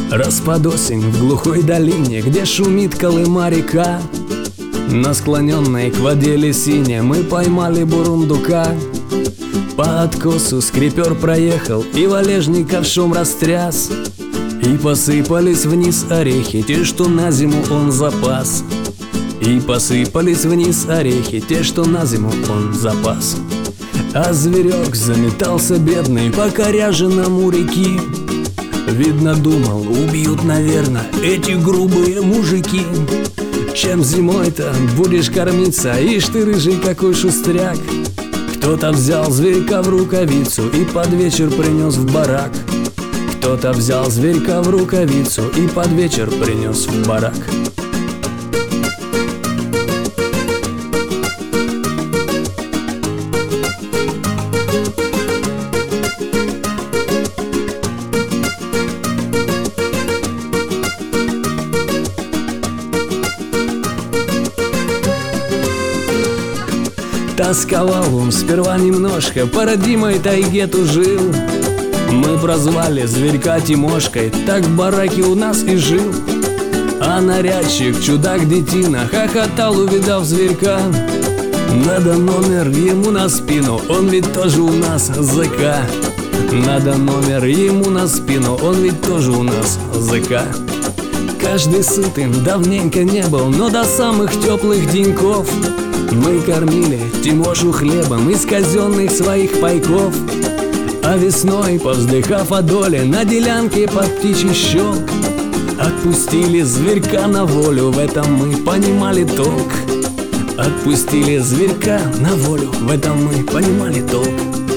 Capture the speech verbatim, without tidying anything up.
Распад осень в глухой долине, где шумит Колыма река. На склоненной к воде лесине мы поймали бурундука. По откосу скрипер проехал и валежника в шум растряс. И посыпались вниз орехи, те, что на зиму он запас. И посыпались вниз орехи, те, что на зиму он запас. А зверек заметался бедный по коряжиному реки. Видно, думал, убьют, наверно, эти грубые мужики. Чем зимой-то будешь кормиться? Ишь ты, рыжий какой шустряк. Кто-то взял зверька в рукавицу и под вечер принес в барак. Кто-то взял зверька в рукавицу и под вечер принес в барак. Тосковал он сперва немножко, по родимой тайге тужил. Мы прозвали зверька Тимошкой, так в бараке у нас и жил. А нарядчик, чудак-детина, хохотал, увидав зверька. Надо номер ему на спину, он ведь тоже у нас ЗК. Надо номер ему на спину, он ведь тоже у нас ЗК. Каждый сытым давненько не был, но до самых теплых деньков мы кормили Тимошу хлебом из казенных своих пайков. А весной, повздыхав о доле, на делянке под птичий щелк отпустили зверька на волю, в этом мы понимали толк. Отпустили зверька на волю, в этом мы понимали толк.